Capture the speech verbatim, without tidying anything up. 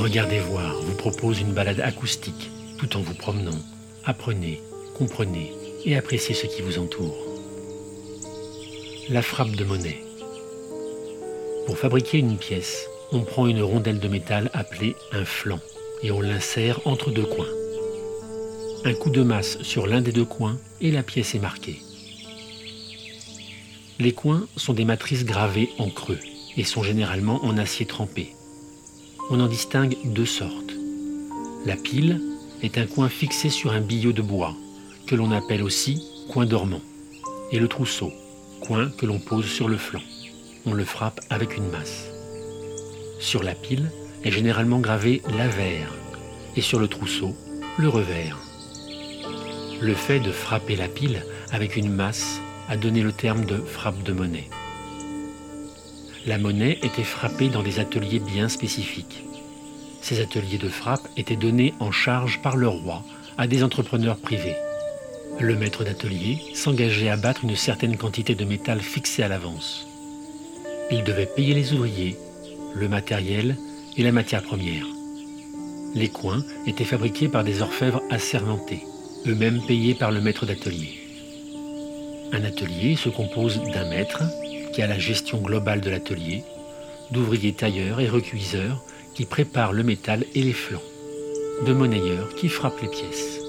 Regardez voir vous propose une balade acoustique, tout en vous promenant. Apprenez, comprenez et appréciez ce qui vous entoure. La frappe de monnaie. Pour fabriquer une pièce, on prend une rondelle de métal appelée un flanc et on l'insère entre deux coins. Un coup de masse sur l'un des deux coins et la pièce est marquée. Les coins sont des matrices gravées en creux et sont généralement en acier trempé. On en distingue deux sortes. La pile est un coin fixé sur un billot de bois, que l'on appelle aussi coin dormant, et le trousseau, coin que l'on pose sur le flanc. On le frappe avec une masse. Sur la pile est généralement gravé l'avers, et sur le trousseau, le revers. Le fait de frapper la pile avec une masse a donné le terme de frappe de monnaie. La monnaie était frappée dans des ateliers bien spécifiques. Ces ateliers de frappe étaient donnés en charge par le roi à des entrepreneurs privés. Le maître d'atelier s'engageait à battre une certaine quantité de métal fixée à l'avance. Il devait payer les ouvriers, le matériel et la matière première. Les coins étaient fabriqués par des orfèvres assermentés, eux-mêmes payés par le maître d'atelier. Un atelier se compose d'un maître qui a la gestion globale de l'atelier, d'ouvriers tailleurs et recuiseurs qui préparent le métal et les flancs, de monnayeurs qui frappent les pièces.